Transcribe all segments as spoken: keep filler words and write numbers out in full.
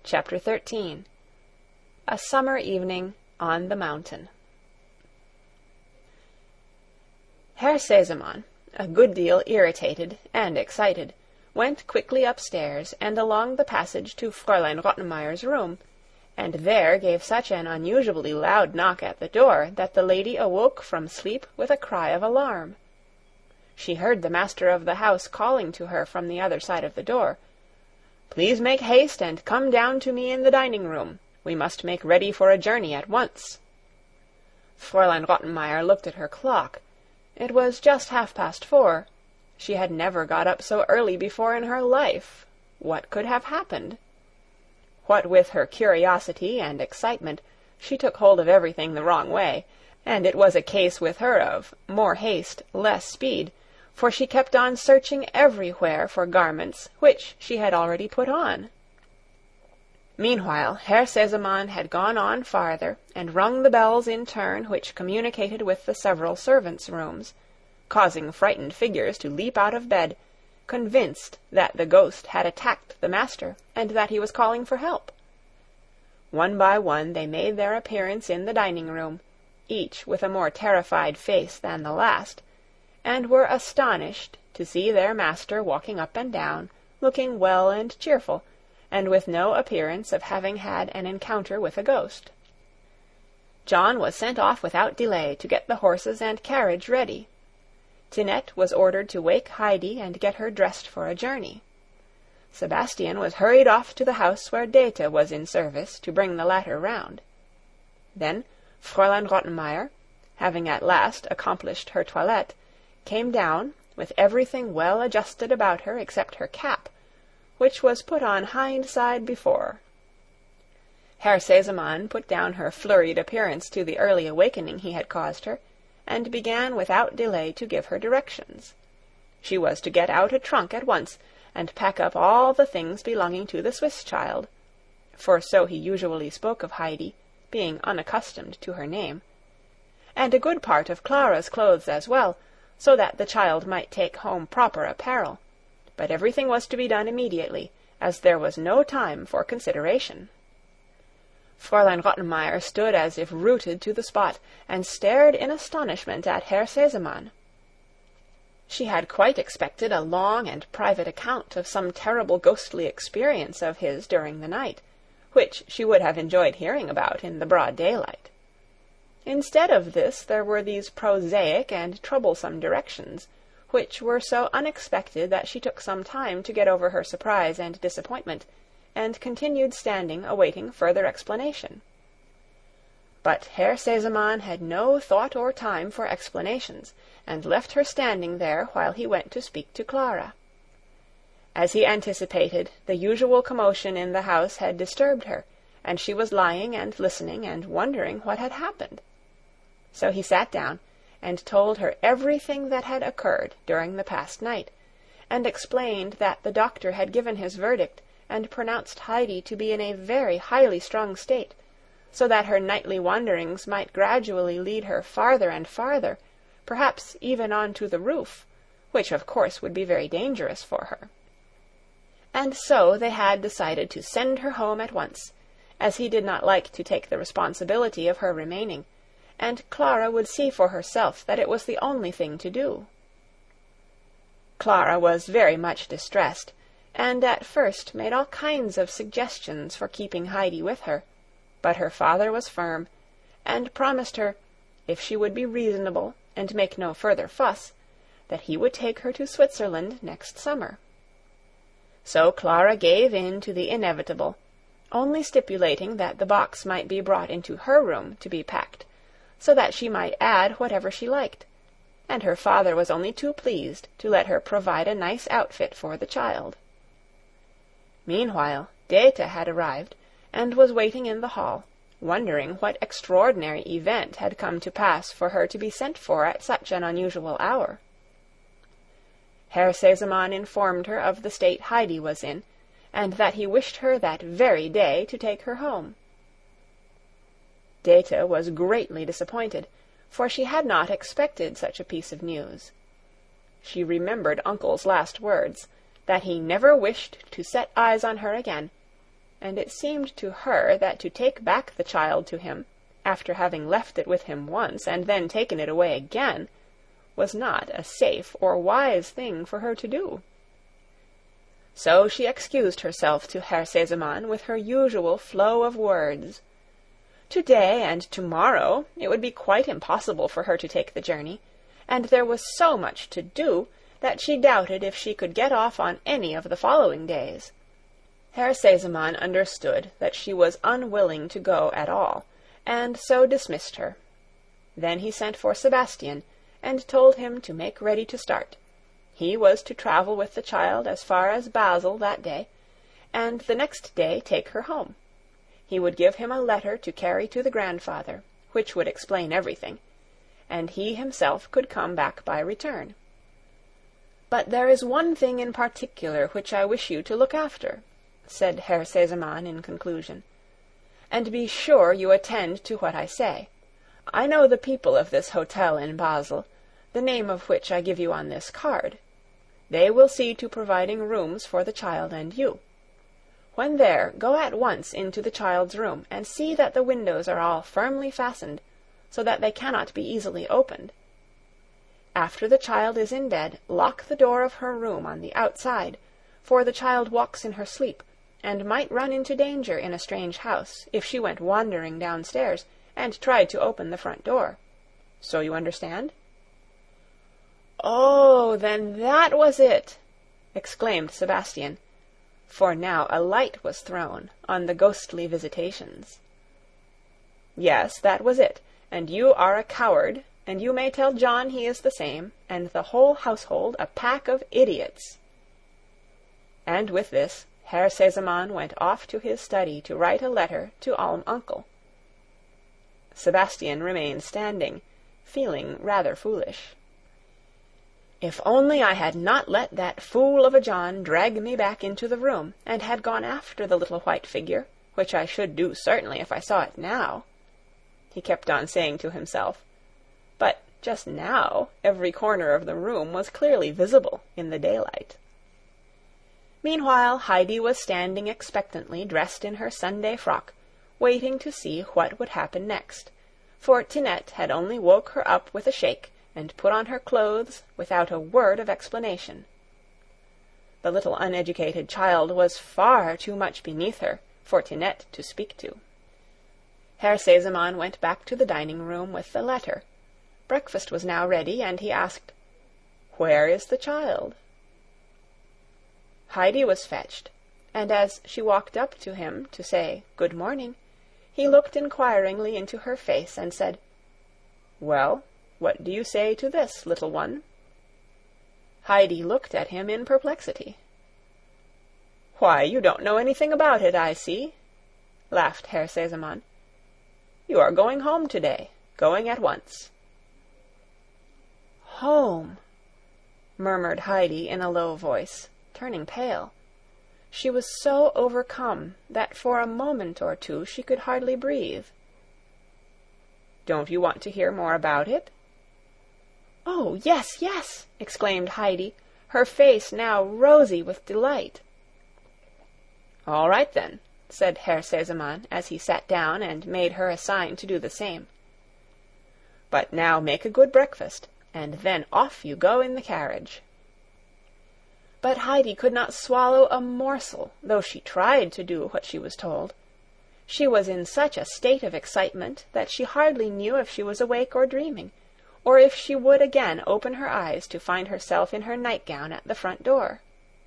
Chapter thirteen. A Summer Evening on the Mountain. Herr Sesemann, a good deal irritated and excited, went quickly upstairs and along the passage to Fräulein Rottenmeier's room, and there gave such an unusually loud knock at the door that the lady awoke from sleep with a cry of alarm. She heard the master of the house calling to her from the other side of the door, "Please make haste and come down to me in the dining-room. We must make ready for a journey at once." Fräulein Rottenmeier looked at her clock. It was just half-past four. She had never got up so early before in her life. What could have happened? What with her curiosity and excitement, she took hold of everything the wrong way, and it was a case with her of more haste, less speed, for she kept on searching everywhere for garments which she had already put on. Meanwhile, Herr Sesemann had gone on farther and rung the bells in turn which communicated with the several servants' rooms, causing frightened figures to leap out of bed, convinced that the ghost had attacked the master and that he was calling for help. One by one they made their appearance in the dining-room, each with a more terrified face than the last, and were astonished to see their master walking up and down, looking well and cheerful, and with no appearance of having had an encounter with a ghost. John was sent off without delay to get the horses and carriage ready. Tinette was ordered to wake Heidi and get her dressed for a journey. Sebastian was hurried off to the house where Dete was in service to bring the latter round. Then Fräulein Rottenmeier, having at last accomplished her toilette, came down, with everything well adjusted about her except her cap, which was put on hind-side before. Herr Sesemann put down her flurried appearance to the early awakening he had caused her, and began without delay to give her directions. She was to get out a trunk at once, and pack up all the things belonging to the Swiss child, for so he usually spoke of Heidi, being unaccustomed to her name, and a good part of Clara's clothes as well, so that the child might take home proper apparel, but everything was to be done immediately, as there was no time for consideration. Fräulein Rottenmeier stood as if rooted to the spot, and stared in astonishment at Herr Sesemann. She had quite expected a long and private account of some terrible ghostly experience of his during the night, which she would have enjoyed hearing about in the broad daylight. Instead of this there were these prosaic and troublesome directions, which were so unexpected that she took some time to get over her surprise and disappointment, and continued standing awaiting further explanation. But Herr Sesemann had no thought or time for explanations, and left her standing there while he went to speak to Clara. As he anticipated, the usual commotion in the house had disturbed her, and she was lying and listening and wondering what had happened. So he sat down and told her everything that had occurred during the past night, and explained that the doctor had given his verdict and pronounced Heidi to be in a very highly strung state, so that her nightly wanderings might gradually lead her farther and farther, perhaps even on to the roof, which of course would be very dangerous for her. And so they had decided to send her home at once, as he did not like to take the responsibility of her remaining, and Clara would see for herself that it was the only thing to do. Clara was very much distressed, and at first made all kinds of suggestions for keeping Heidi with her, but her father was firm, and promised her, if she would be reasonable and make no further fuss, that he would take her to Switzerland next summer. So Clara gave in to the inevitable, only stipulating that the box might be brought into her room to be packed, so that she might add whatever she liked, and her father was only too pleased to let her provide a nice outfit for the child. Meanwhile, Dete had arrived, and was waiting in the hall, wondering what extraordinary event had come to pass for her to be sent for at such an unusual hour. Herr Sesemann informed her of the state Heidi was in, and that he wished her that very day to take her home. Dete was greatly disappointed, for she had not expected such a piece of news. She remembered Uncle's last words, that he never wished to set eyes on her again, and it seemed to her that to take back the child to him, after having left it with him once and then taken it away again, was not a safe or wise thing for her to do. So she excused herself to Herr Sesemann with her usual flow of words. To-day and to-morrow it would be quite impossible for her to take the journey, and there was so much to do that she doubted if she could get off on any of the following days. Herr Sesemann understood that she was unwilling to go at all, and so dismissed her. Then he sent for Sebastian, and told him to make ready to start. He was to travel with the child as far as Basel that day, and the next day take her home. He would give him a letter to carry to the grandfather, which would explain everything, and he himself could come back by return. "But there is one thing in particular which I wish you to look after," said Herr Sesemann in conclusion, "and be sure you attend to what I say. I know the people of this hotel in Basel, the name of which I give you on this card. They will see to providing rooms for the child and you. When there, go at once into the child's room, and see that the windows are all firmly fastened, so that they cannot be easily opened. After the child is in bed, lock the door of her room on the outside, for the child walks in her sleep, and might run into danger in a strange house if she went wandering downstairs and tried to open the front door. So you understand?" "Oh, then that was it!" exclaimed Sebastian, for now a light was thrown on the ghostly visitations. "Yes, that was it, and you are a coward, and you may tell John he is the same, and the whole household a pack of idiots." And with this, Herr Sesemann went off to his study to write a letter to Alm Uncle. Sebastian remained standing, feeling rather foolish. "If only I had not let that fool of a John drag me back into the room, and had gone after the little white figure, which I should do certainly if I saw it now," he kept on saying to himself. But just now every corner of the room was clearly visible in the daylight. Meanwhile Heidi was standing expectantly dressed in her Sunday frock, waiting to see what would happen next, for Tinette had only woke her up with a shake, and put on her clothes without a word of explanation. The little uneducated child was far too much beneath her for Tinette to speak to. Herr Sesemann went back to the dining-room with the letter. Breakfast was now ready, and he asked, "Where is the child?" Heidi was fetched, and as she walked up to him to say good morning, he looked inquiringly into her face and said, "Well, what do you say to this, little one?" Heidi looked at him in perplexity. "Why, you don't know anything about it, I see," laughed Herr Sesemann. "You are going home today, going at once." "Home," murmured Heidi in a low voice, turning pale. She was so overcome that for a moment or two she could hardly breathe. "Don't you want to hear more about it?" "Oh, yes, yes!" exclaimed Heidi, her face now rosy with delight. "All right, then," said Herr Sesemann, as he sat down and made her a sign to do the same. "But now make a good breakfast, and then off you go in the carriage." But Heidi could not swallow a morsel, though she tried to do what she was told. She was in such a state of excitement that she hardly knew if she was awake or dreaming, or if she would again open her eyes to find herself in her nightgown at the front door.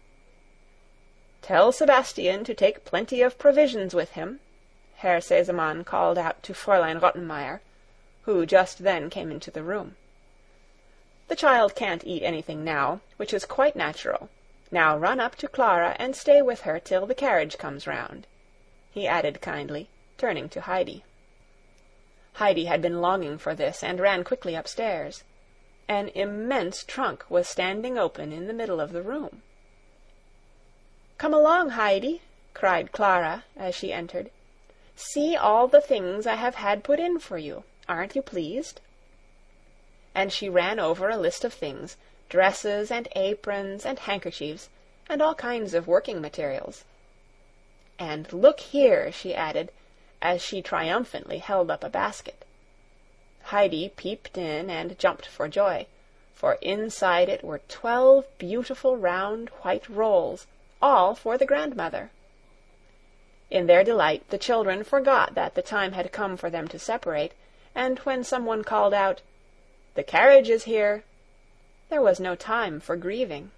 "Tell Sebastian to take plenty of provisions with him," Herr Sesemann called out to Fräulein Rottenmeier, who just then came into the room. "The child can't eat anything now, which is quite natural. Now run up to Clara and stay with her till the carriage comes round," he added kindly, turning to Heidi. Heidi had been longing for this, and ran quickly upstairs. An immense trunk was standing open in the middle of the room. "Come along, Heidi," cried Clara as she entered. "See all the things I have had put in for you. Aren't you pleased?" And she ran over a list of things, dresses and aprons and handkerchiefs, and all kinds of working materials. And look here," she added, as she triumphantly held up a basket. Heidi peeped in and jumped for joy, for inside it were twelve beautiful round white rolls, all for the grandmother. In their delight the children forgot that the time had come for them to separate, and when someone called out, "The carriage is here," there was no time for grieving.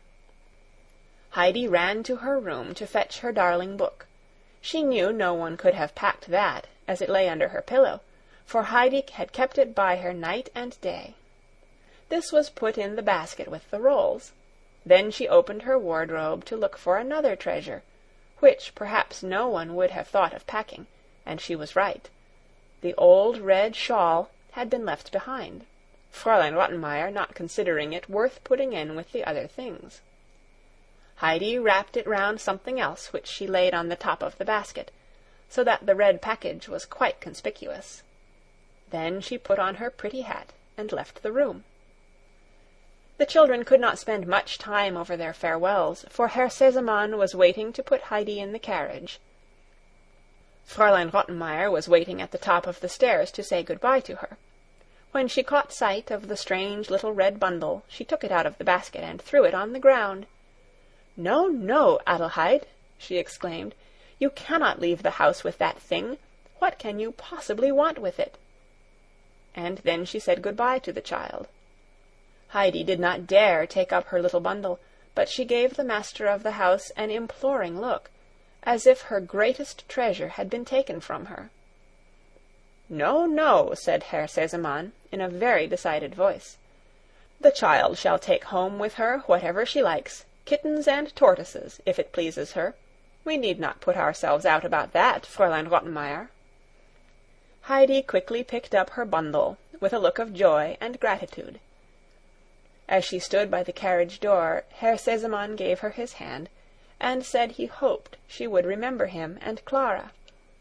Heidi ran to her room to fetch her darling book. She knew no one could have packed that, as it lay under her pillow, for Heidi had kept it by her night and day. This was put in the basket with the rolls. Then she opened her wardrobe to look for another treasure, which perhaps no one would have thought of packing, and she was right. The old red shawl had been left behind, Fräulein Rottenmeier not considering it worth putting in with the other things. Heidi wrapped it round something else which she laid on the top of the basket, so that the red package was quite conspicuous. Then she put on her pretty hat and left the room. The children could not spend much time over their farewells, for Herr Sesemann was waiting to put Heidi in the carriage. Fräulein Rottenmeier was waiting at the top of the stairs to say good-bye to her. When she caught sight of the strange little red bundle, she took it out of the basket and threw it on the ground. "No, no, Adelheid," she exclaimed. "You cannot leave the house with that thing. What can you possibly want with it?" And then she said good-bye to the child. Heidi did not dare take up her little bundle, but she gave the master of the house an imploring look, as if her greatest treasure had been taken from her. "No, no," said Herr Sesemann, in a very decided voice. "The child shall take home with her whatever she likes, kittens and tortoises, if it pleases her. We need not put ourselves out about that, Fräulein Rottenmeier." Heidi quickly picked up her bundle, with a look of joy and gratitude. As she stood by the carriage door, Herr Sesemann gave her his hand, and said he hoped she would remember him and Clara.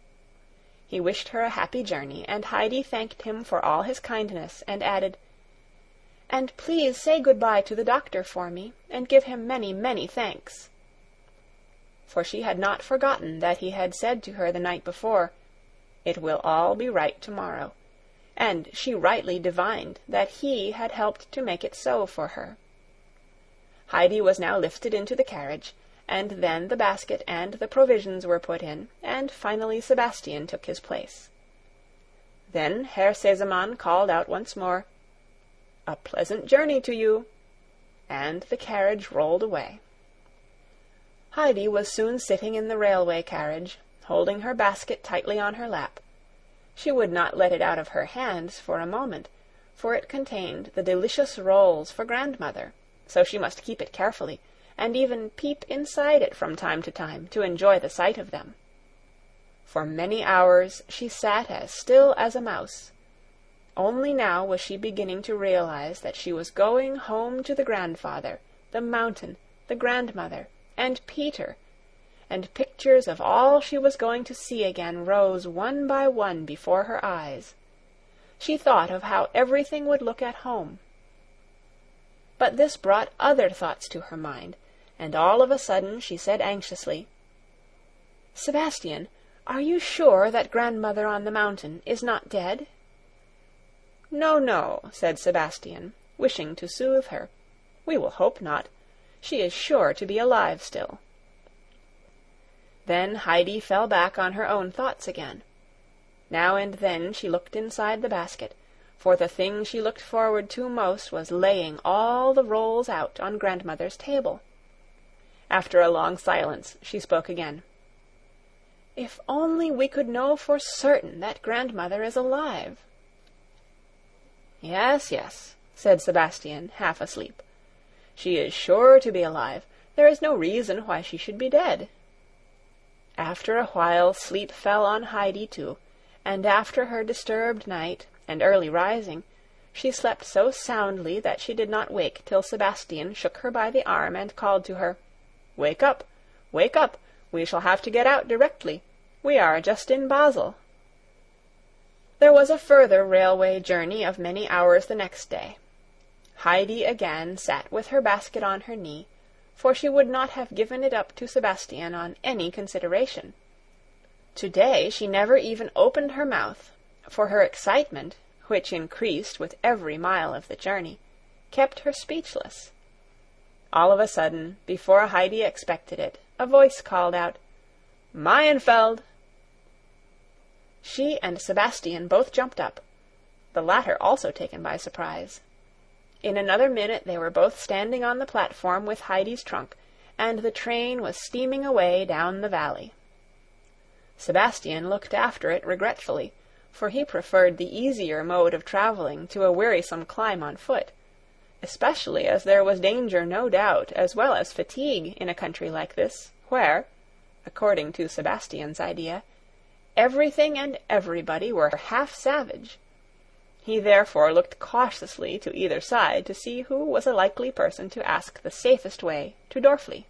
He wished her a happy journey, and Heidi thanked him for all his kindness, and added, "And please say good-bye to the doctor for me, and give him many, many thanks." For she had not forgotten that he had said to her the night before, "It will all be right tomorrow," and she rightly divined that he had helped to make it so for her. Heidi was now lifted into the carriage, and then the basket and the provisions were put in, and finally Sebastian took his place. Then Herr Sesemann called out once more, "A pleasant journey to you," and the carriage rolled away. Heidi was soon sitting in the railway carriage, holding her basket tightly on her lap. She would not let it out of her hands for a moment, for it contained the delicious rolls for grandmother, so she must keep it carefully, and even peep inside it from time to time to enjoy the sight of them. For many hours she sat as still as a mouse. Only now was she beginning to realize that she was going home to the grandfather, the mountain, the grandmother, and Peter, and pictures of all she was going to see again rose one by one before her eyes. She thought of how everything would look at home. But this brought other thoughts to her mind, and all of a sudden she said anxiously, "Sebastian, are you sure that grandmother on the mountain is not dead?" "No, no," said Sebastian, wishing to soothe her. "We will hope not. She is sure to be alive still." Then Heidi fell back on her own thoughts again. Now and then she looked inside the basket, for the thing she looked forward to most was laying all the rolls out on grandmother's table. After a long silence she spoke again. "If only we could know for certain that grandmother is alive." "Yes, yes," said Sebastian, half asleep. "She is sure to be alive. There is no reason why she should be dead." After a while sleep fell on Heidi too, and after her disturbed night and early rising, she slept so soundly that she did not wake till Sebastian shook her by the arm and called to her, "Wake up! Wake up! We shall have to get out directly. We are just in Basel." There was a further railway journey of many hours the next day. Heidi again sat with her basket on her knee, for she would not have given it up to Sebastian on any consideration, To-day she never even opened her mouth, for her excitement, which increased with every mile of the journey, kept her speechless. All of a sudden, before Heidi expected it, a voice called out, "Mayenfeld!" She and Sebastian both jumped up, the latter also taken by surprise. In another minute they were both standing on the platform with Heidi's trunk, and the train was steaming away down the valley. Sebastian looked after it regretfully, for he preferred the easier mode of travelling to a wearisome climb on foot, especially as there was danger, no doubt, as well as fatigue, in a country like this, where, according to Sebastian's idea, everything and everybody were half savage. He therefore looked cautiously to either side to see who was a likely person to ask the safest way to Dorfli.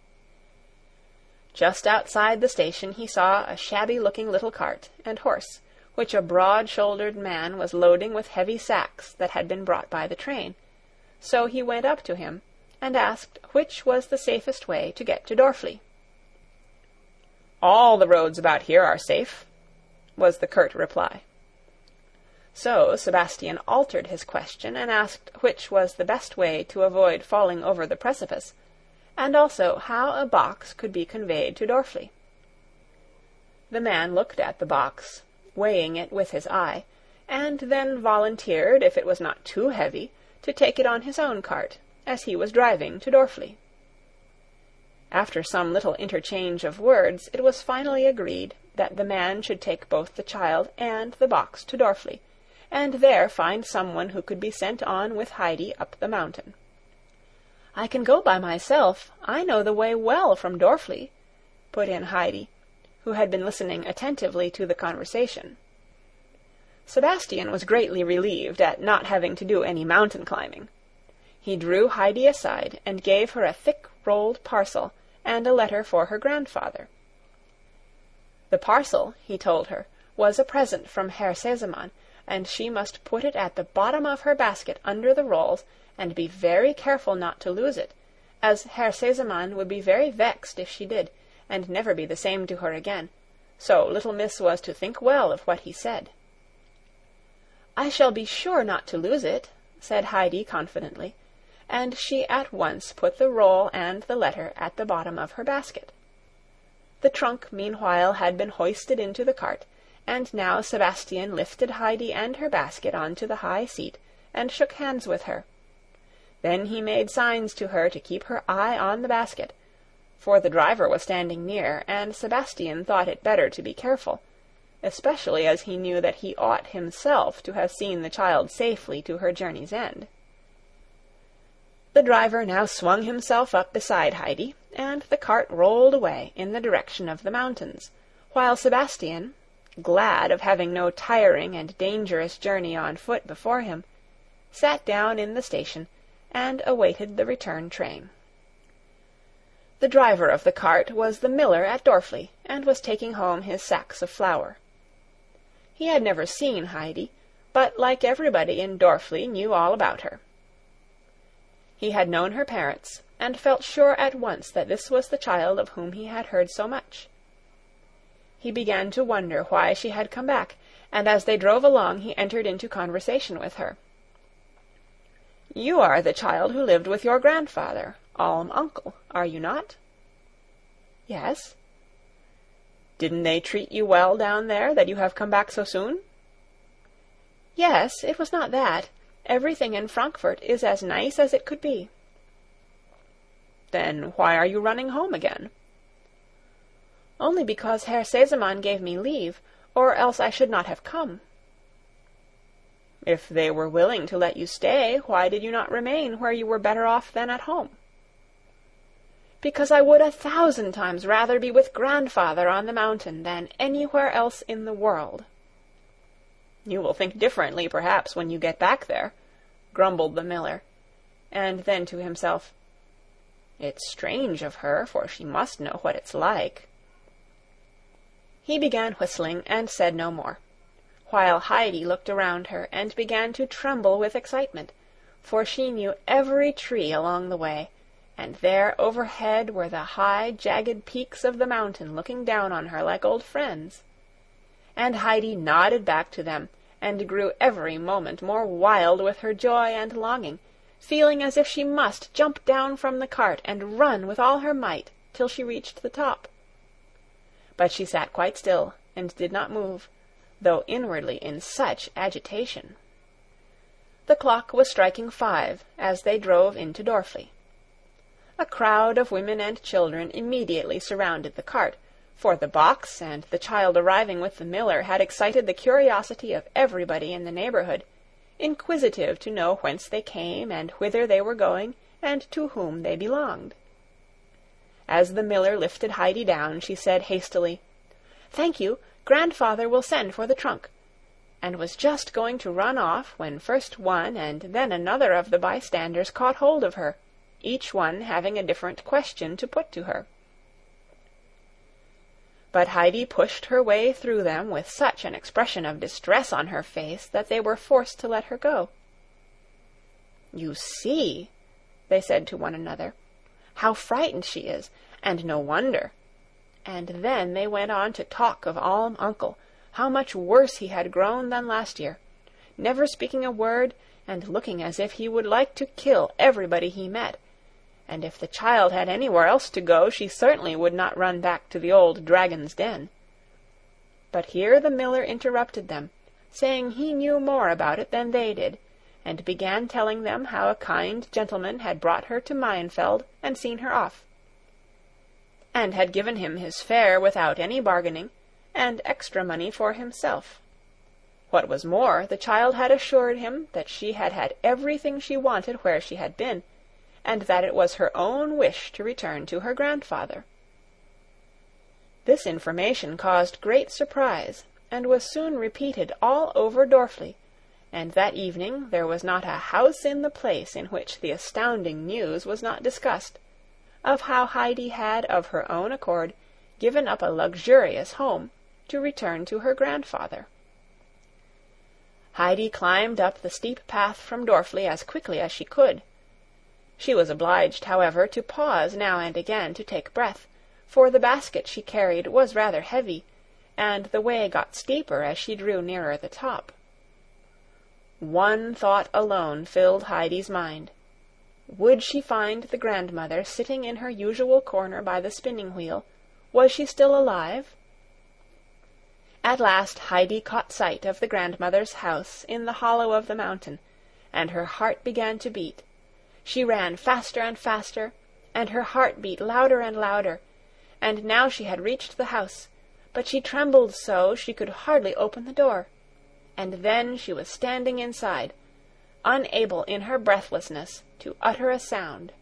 Just outside the station he saw a shabby-looking little cart and horse, which a broad-shouldered man was loading with heavy sacks that had been brought by the train, so he went up to him and asked which was the safest way to get to Dorfli. "All the roads about here are safe," was the curt reply. So Sebastian altered his question and asked which was the best way to avoid falling over the precipice, and also how a box could be conveyed to Dorfli. The man looked at the box, weighing it with his eye, and then volunteered, if it was not too heavy, to take it on his own cart, as he was driving to Dorfli. After some little interchange of words, it was finally agreed that the man should take both the child and the box to Dorfli, and there find someone who could be sent on with Heidi up the mountain. "I can go by myself. I know the way well from Dorfli," put in Heidi, who had been listening attentively to the conversation. Sebastian was greatly relieved at not having to do any mountain climbing. He drew Heidi aside and gave her a thick-rolled parcel and a letter for her grandfather. The parcel, he told her, was a present from Herr Sesemann, and she must put it at the bottom of her basket under the rolls, and be very careful not to lose it, as Herr Sesemann would be very vexed if she did, and never be the same to her again, so little miss was to think well of what he said. "I shall be sure not to lose it," said Heidi confidently, and she at once put the roll and the letter at the bottom of her basket. The trunk meanwhile had been hoisted into the cart, and now Sebastian lifted Heidi and her basket onto the high seat, and shook hands with her. Then he made signs to her to keep her eye on the basket, for the driver was standing near, and Sebastian thought it better to be careful, especially as he knew that he ought himself to have seen the child safely to her journey's end. The driver now swung himself up beside Heidi, and the cart rolled away in the direction of the mountains, while Sebastian, glad of having no tiring and dangerous journey on foot before him, sat down in the station and awaited the return train. The driver of the cart was the miller at Dorfli, and was taking home his sacks of flour. He had never seen Heidi, but like everybody in Dorfli knew all about her. He had known her parents, and felt sure at once that this was the child of whom he had heard so much. He began to wonder why she had come back, and as they drove along he entered into conversation with her. "You are the child who lived with your grandfather, Alm uncle, are you not?" "Yes." "Didn't they treat you well down there, that you have come back so soon?" "Yes, it was not that. Everything in Frankfurt is as nice as it could be." "Then why are you running home again?" "Only because Herr Sesemann gave me leave, or else I should not have come." "If they were willing to let you stay, why did you not remain where you were better off than at home?" "Because I would a thousand times rather be with grandfather on the mountain than anywhere else in the world." "You will think differently, perhaps, when you get back there," grumbled the miller, and then to himself, "It's strange of her, for she must know what it's like." He began whistling and said no more, while Heidi looked around her and began to tremble with excitement, for she knew every tree along the way, and there overhead were the high, jagged peaks of the mountain looking down on her like old friends. and Heidi nodded back to them, and grew every moment more wild with her joy and longing, feeling as if she must jump down from the cart and run with all her might till she reached the top. But she sat quite still, and did not move, though inwardly in such agitation. The clock was striking five as they drove into Dorfli. A crowd of women and children immediately surrounded the cart, for the box and the child arriving with the miller had excited the curiosity of everybody in the neighbourhood, inquisitive to know whence they came and whither they were going, and to whom they belonged. As the miller lifted Heidi down, she said hastily, "Thank you, grandfather will send for the trunk," and was just going to run off when first one and then another of the bystanders caught hold of her, each one having a different question to put to her. But Heidi pushed her way through them with such an expression of distress on her face that they were forced to let her go. "You see," they said to one another, "how frightened she is, and no wonder." And then they went on to talk of Alm uncle, how much worse he had grown than last year, never speaking a word, and looking as if he would like to kill everybody he met, and if the child had anywhere else to go, she certainly would not run back to the old dragon's den. But here the miller interrupted them, saying he knew more about it than they did, and began telling them how a kind gentleman had brought her to Mayenfeld and seen her off, and had given him his fare without any bargaining, and extra money for himself. What was more, the child had assured him that she had had everything she wanted where she had been, and that it was her own wish to return to her grandfather. This information caused great surprise, and was soon repeated all over Dorfli, and that evening there was not a house in the place in which the astounding news was not discussed, of how Heidi had of her own accord given up a luxurious home to return to her grandfather. Heidi climbed up the steep path from Dorfli as quickly as she could. She was obliged, however, to pause now and again to take breath, for the basket she carried was rather heavy, and the way got steeper as she drew nearer the top. One thought alone filled Heidi's mind. Would she find the grandmother sitting in her usual corner by the spinning-wheel? Was she still alive? At last Heidi caught sight of the grandmother's house in the hollow of the mountain, and her heart began to beat. She ran faster and faster, and her heart beat louder and louder, and now she had reached the house, but she trembled so she could hardly open the door, and then she was standing inside, unable in her breathlessness to utter a sound.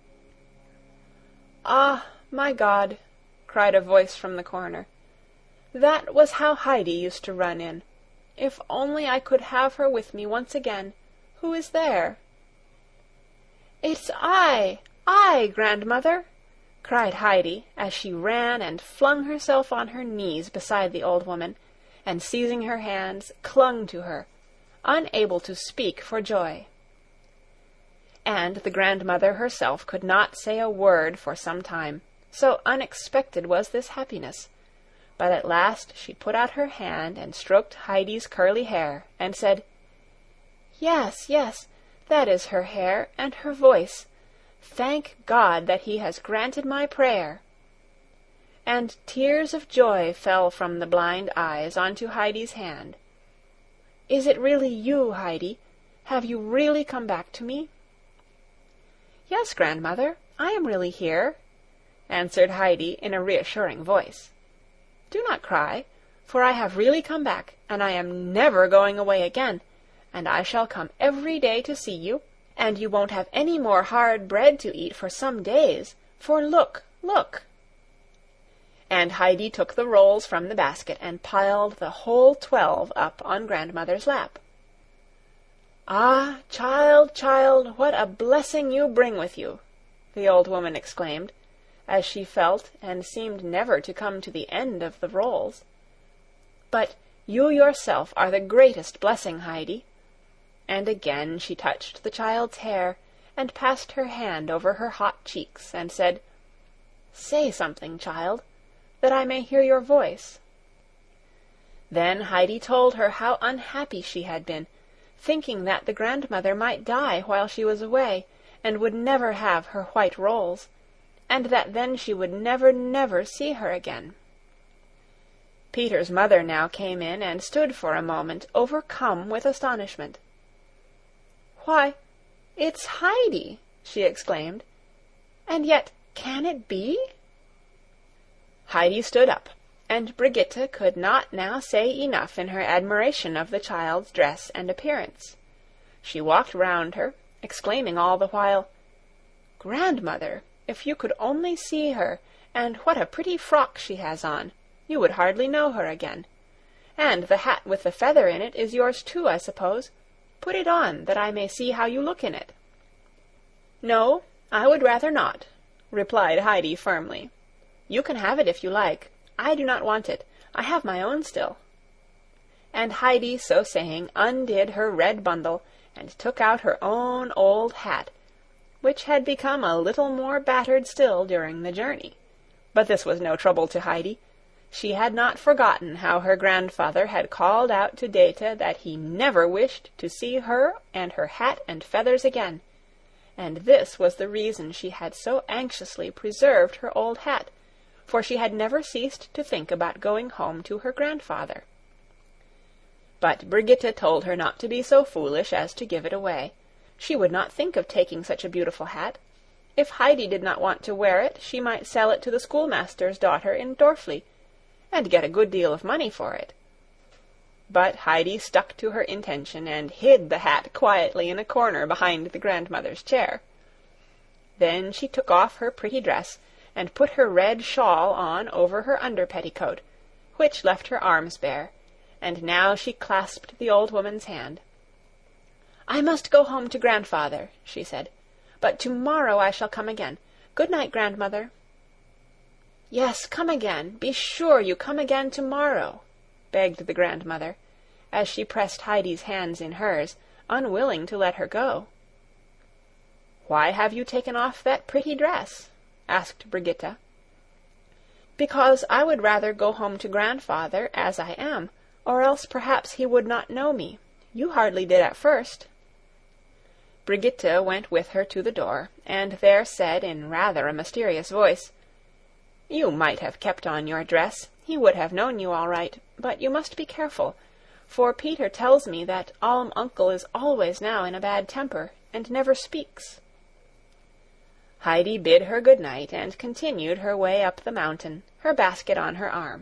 "Ah, my God!" cried a voice from the corner. "That was how Heidi used to run in. If only I could have her with me once again. Who is there?" "It's I, I, grandmother!" cried Heidi, as she ran and flung herself on her knees beside the old woman, and seizing her hands, clung to her, unable to speak for joy. And the grandmother herself could not say a word for some time, so unexpected was this happiness. But at last she put out her hand and stroked Heidi's curly hair, and said, "Yes, yes, that is her hair and her voice. Thank God that he has granted my prayer." And tears of joy fell from the blind eyes onto Heidi's hand. "Is it really you, Heidi? Have you really come back to me?" "Yes, grandmother, I am really here," answered Heidi in a reassuring voice. "Do not cry, for I have really come back, and I am never going away again, and I shall come every day to see you, and you won't have any more hard bread to eat for some days, for look, look!" And Heidi took the rolls from the basket and piled the whole twelve up on grandmother's lap. "Ah, child, child, what a blessing you bring with you!" the old woman exclaimed, as she felt and seemed never to come to the end of the rolls. "But you yourself are the greatest blessing, Heidi." And again she touched the child's hair, and passed her hand over her hot cheeks, and said, "Say something, child, that I may hear your voice." Then Heidi told her how unhappy she had been, thinking that the grandmother might die while she was away, and would never have her white rolls, and that then she would never, never see her again. Peter's mother now came in and stood for a moment overcome with astonishment. "Why, it's Heidi!" she exclaimed. "And yet, can it be?" Heidi stood up, and Brigitte could not now say enough in her admiration of the child's dress and appearance. She walked round her, exclaiming all the while, "Grandmother, if you could only see her, and what a pretty frock she has on! You would hardly know her again. And the hat with the feather in it is yours too, I suppose. Put it on, that I may see how you look in it." "No, I would rather not," replied Heidi firmly. "You can have it if you like. I do not want it. I have my own still." And Heidi, so saying, undid her red bundle, and took out her own old hat, which had become a little more battered still during the journey. But this was no trouble to Heidi. She had not forgotten how her grandfather had called out to Dete that he never wished to see her and her hat and feathers again, and this was the reason she had so anxiously preserved her old hat, for she had never ceased to think about going home to her grandfather. But Brigitte told her not to be so foolish as to give it away. She would not think of taking such a beautiful hat. If Heidi did not want to wear it, she might sell it to the schoolmaster's daughter in Dorfli, and get a good deal of money for it. But Heidi stuck to her intention, and hid the hat quietly in a corner behind the grandmother's chair. Then she took off her pretty dress, and put her red shawl on over her under-petticoat, which left her arms bare, and now she clasped the old woman's hand. "I must go home to grandfather," she said, "but tomorrow I shall come again. Good night, grandmother." "Yes, come again. Be sure you come again tomorrow," begged the grandmother, as she pressed Heidi's hands in hers, unwilling to let her go. "Why have you taken off that pretty dress?" asked Brigitte. "Because I would rather go home to grandfather as I am, or else perhaps he would not know me. You hardly did at first." Brigitte went with her to the door, and there said in rather a mysterious voice, "You might have kept on your dress. He would have known you all right, but you must be careful, for Peter tells me that Alm uncle is always now in a bad temper, and never speaks." Heidi bid her good night, and continued her way up the mountain, her basket on her arm.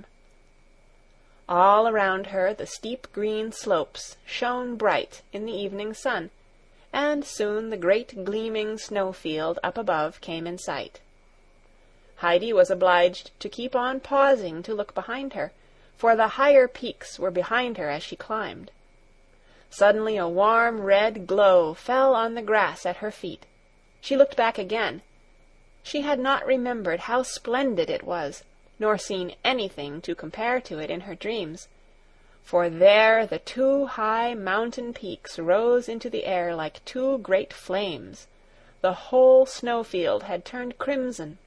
All around her the steep green slopes shone bright in the evening sun, and soon the great gleaming snow-field up above came in sight. Heidi was obliged to keep on pausing to look behind her, for the higher peaks were behind her as she climbed. Suddenly a warm red glow fell on the grass at her feet. She looked back again. She had not remembered how splendid it was, nor seen anything to compare to it in her dreams, for there the two high mountain peaks rose into the air like two great flames. The whole snow-field had turned crimson,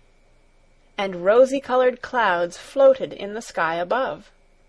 and rosy-colored clouds floated in the sky above.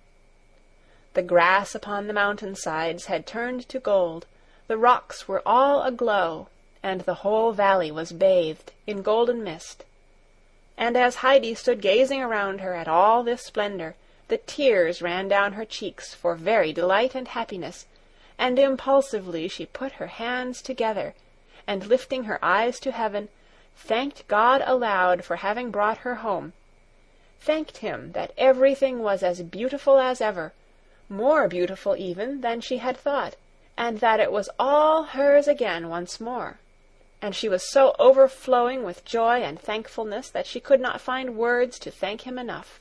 The grass upon the mountain-sides had turned to gold, the rocks were all aglow, and the whole valley was bathed in golden mist. And as Heidi stood gazing around her at all this splendor, the tears ran down her cheeks for very delight and happiness, and impulsively she put her hands together, and lifting her eyes to heaven, thanked God aloud for having brought her home, thanked him that everything was as beautiful as ever, more beautiful even than she had thought, and that it was all hers again once more. And she was so overflowing with joy and thankfulness that she could not find words to thank him enough.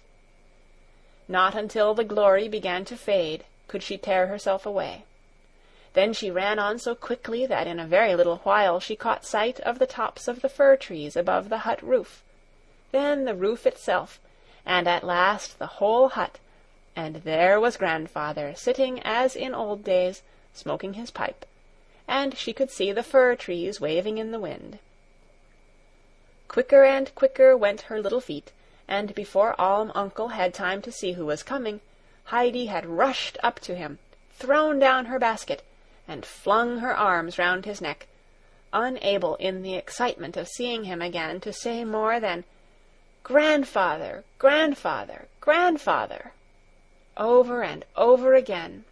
Not until the glory began to fade could she tear herself away. Then she ran on so quickly that in a very little while she caught sight of the tops of the fir trees above the hut roof, then the roof itself, and at last the whole hut, and there was grandfather sitting as in old days, smoking his pipe, and she could see the fir trees waving in the wind. Quicker and quicker went her little feet, and before Alm uncle had time to see who was coming, Heidi had rushed up to him, thrown down her basket, and flung her arms round his neck, unable in the excitement of seeing him again to say more than "Grandfather, grandfather, grandfather," over and over again.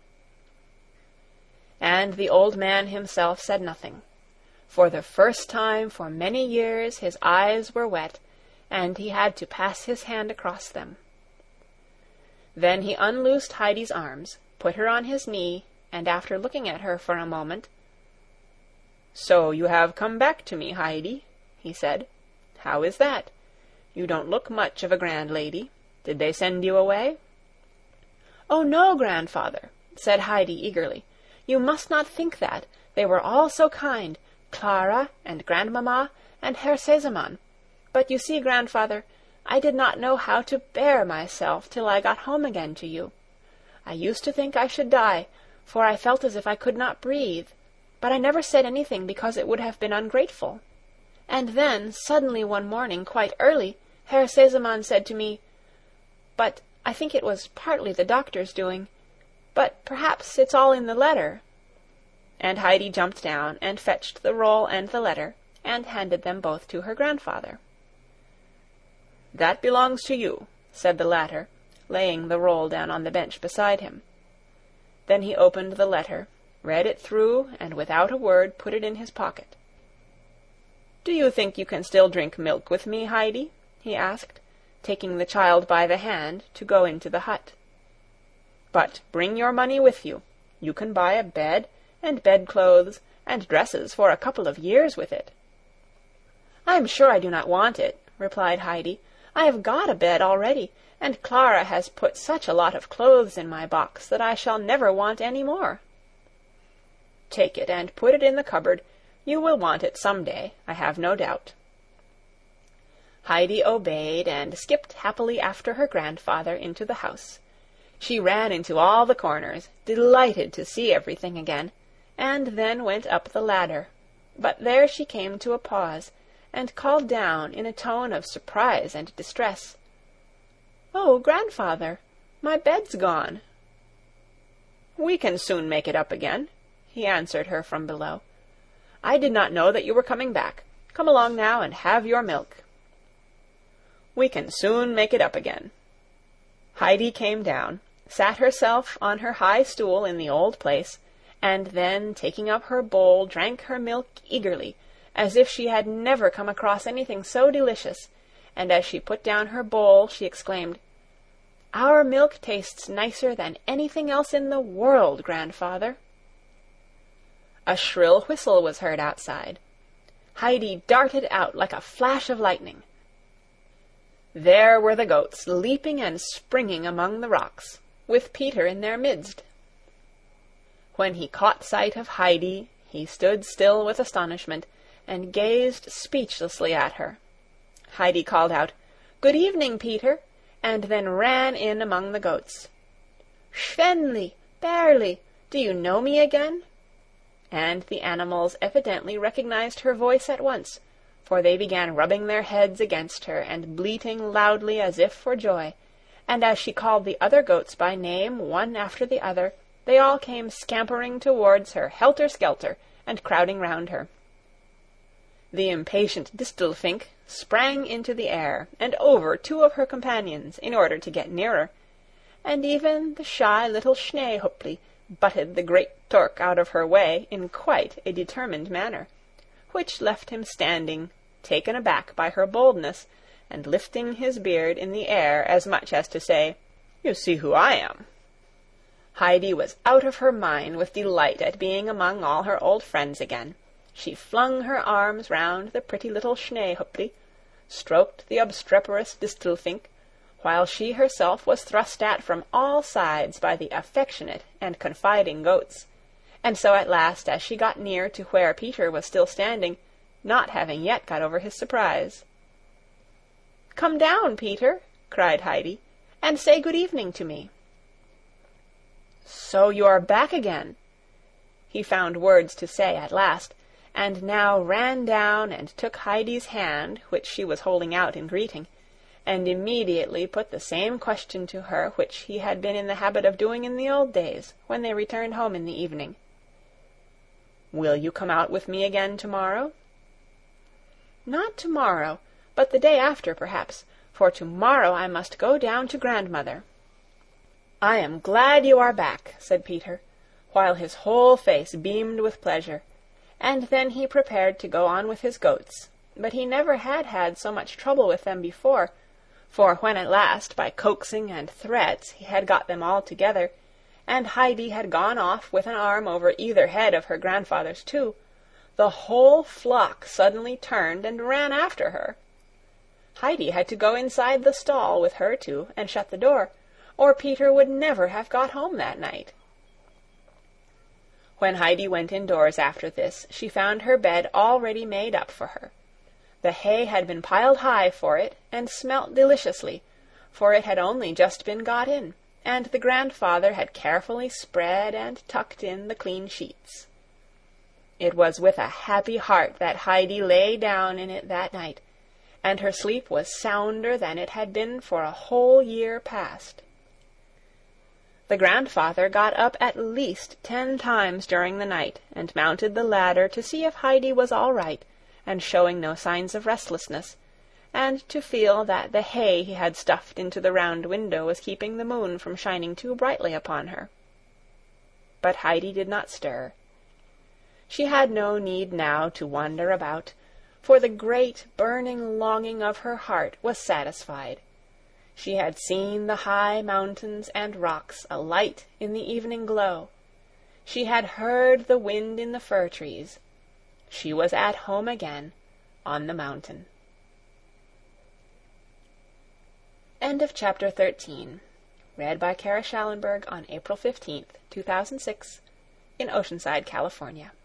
And the old man himself said nothing. For the first time for many years his eyes were wet, and he had to pass his hand across them. Then he unloosed Heidi's arms, put her on his knee, and after looking at her for a moment, "So you have come back to me, Heidi," he said. "How is that? You don't look much of a grand lady. Did they send you away?" "Oh, no, grandfather," said Heidi eagerly. "You must not think that. They were all so kind, Clara and Grandmamma and Herr Sesemann. But you see, grandfather, I did not know how to bear myself till I got home again to you. I used to think I should die, for I felt as if I could not breathe, but I never said anything because it would have been ungrateful. And then, suddenly one morning, quite early, Herr Sesemann said to me, 'But I think it was partly the doctor's doing, but perhaps it's all in the letter.'" And Heidi jumped down and fetched the roll and the letter, and handed them both to her grandfather. "That belongs to you," said the latter, laying the roll down on the bench beside him. Then he opened the letter, read it through, and without a word put it in his pocket. "Do you think you can still drink milk with me, Heidi?" he asked, taking the child by the hand to go into the hut. "But bring your money with you. You can buy a bed, and bedclothes, and dresses for a couple of years with it." "I am sure I do not want it," replied Heidi. "I have got a bed already, and Clara has put such a lot of clothes in my box that I shall never want any more." "Take it and put it in the cupboard. You will want it some day, I have no doubt." Heidi obeyed and skipped happily after her grandfather into the house. She ran into all the corners, delighted to see everything again, and then went up the ladder. But there she came to a pause, and called down in a tone of surprise and distress, "Oh, grandfather, my bed's gone." "We can soon make it up again," he answered her from below. "I did not know that you were coming back. Come along now and have your milk." "We can soon make it up again." Heidi came down, sat herself on her high stool in the old place, and then, taking up her bowl, drank her milk eagerly, as if she had never come across anything so delicious, and as she put down her bowl she exclaimed, "Our milk tastes nicer than anything else in the world, grandfather." A shrill whistle was heard outside. Heidi darted out like a flash of lightning. There were the goats leaping and springing among the rocks, with Peter in their midst. When he caught sight of Heidi, he stood still with astonishment, and gazed speechlessly at her. Heidi called out, "Good evening, Peter," and then ran in among the goats. "Schwänli, Bärli, do you know me again?" And the animals evidently recognized her voice at once, for they began rubbing their heads against her and bleating loudly as if for joy, and as she called the other goats by name one after the other, they all came scampering towards her helter-skelter, and crowding round her. The impatient Distelfink sprang into the air, and over two of her companions, in order to get nearer, and even the shy little Schneehöppli butted the great Tork out of her way in quite a determined manner, which left him standing, taken aback by her boldness, and lifting his beard in the air as much as to say, "You see who I am." Heidi was out of her mind with delight at being among all her old friends again. She flung her arms round the pretty little Schneehöppli, stroked the obstreperous Distelfink, while she herself was thrust at from all sides by the affectionate and confiding goats, and so at last, as she got near to where Peter was still standing, not having yet got over his surprise. "Come down, Peter," cried Heidi, "and say good evening to me." "So you are back again," he found words to say at last, and now ran down and took Heidi's hand, which she was holding out in greeting, and immediately put the same question to her which he had been in the habit of doing in the old days, when they returned home in the evening. "Will you come out with me again tomorrow?" "Not tomorrow, but the day after, perhaps, for tomorrow I must go down to grandmother." "I am glad you are back," said Peter, while his whole face beamed with pleasure, and then he prepared to go on with his goats, but he never had had so much trouble with them before, for when at last by coaxing and threats he had got them all together, and Heidi had gone off with an arm over either head of her grandfather's too, the whole flock suddenly turned and ran after her. Heidi had to go inside the stall with her two and shut the door, or Peter would never have got home that night. When Heidi went indoors after this, she found her bed already made up for her. The hay had been piled high for it, and smelt deliciously, for it had only just been got in, and the grandfather had carefully spread and tucked in the clean sheets. It was with a happy heart that Heidi lay down in it that night, and her sleep was sounder than it had been for a whole year past. The grandfather got up at least ten times during the night, and mounted the ladder to see if Heidi was all right, and showing no signs of restlessness, and to feel that the hay he had stuffed into the round window was keeping the moon from shining too brightly upon her. But Heidi did not stir. She had no need now to wander about, for the great burning longing of her heart was satisfied. She had seen the high mountains and rocks alight in the evening glow. She had heard the wind in the fir trees. She was at home again on the mountain. End of chapter thirteen. Read by Kara Schallenberg on April fifteenth, two thousand six, in Oceanside, California.